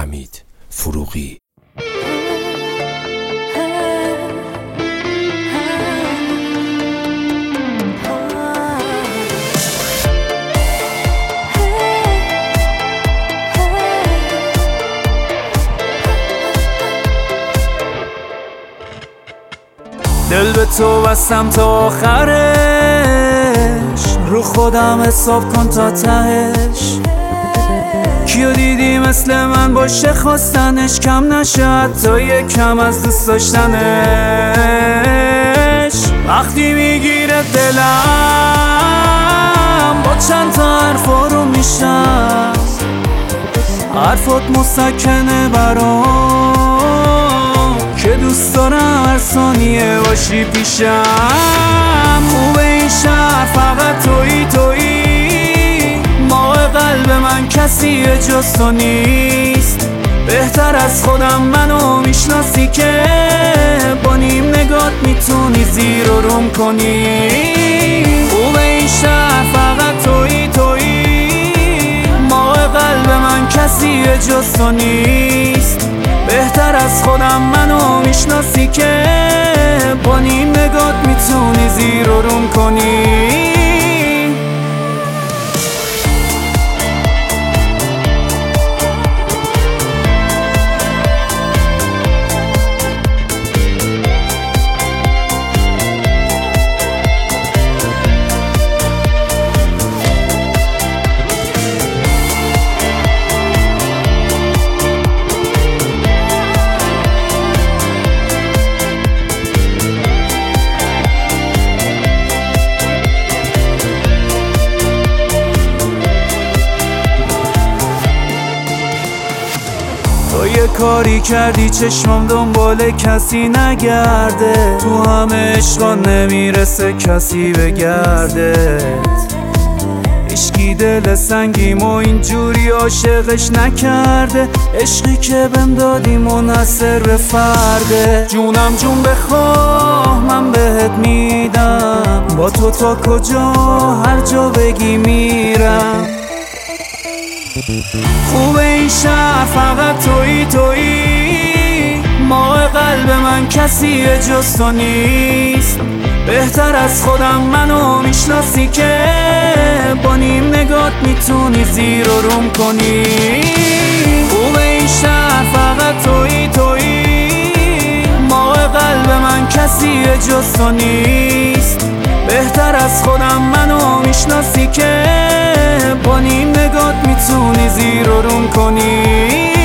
حمید فروغی. دل به تو بستم تا آخرش، رو خودم حساب کن تا تهش. کیو دیدی مثل من باشه خواستنش کم نشه حتی یکم از دوست داشتنش. وقتی میگیره دلم با چند تا حرف رو میشم، حرفات مسکنه برام که دوست دارم هر ثانیه باشی پیشم. خوبه این شهر فقط تویی، ماه قلب من کسی جز تو نیست. بهتر از خودم منو میشناسی که با نیم نگات میتونی زیر و روم کنی. خوبه این شهر فقط تویی، ماه قلب من کسی جز تو نیست. بهتر از خودم منو میشناسی که با نیم نگات میتونی زیر و روم کنی. تو یه کاری کردی چشمم دنبال کسی نگرده، تو همه عشقا نمیرسه کسی بگردت. عشقی دل سنگیم و اینجوری عاشقش نکرده، عشقی که بهم دادی منحصر به فرده. جونم جون بخواه من بهت میدم، با تو تا کجا هر جا بگی میرم. خوبه این شهر فقط تویی، ماه قلب من کسی جز تو نیست. بهتر از خودم منو میشناسی که با نیم نگات میتونی زیر و روم کنی. خوبه این شهر فقط تویی، ماه قلب من کسی جز تو نیست. بهتر از خودم منو میشناسی که با نیم نگات میتونی زیر و روم کنی.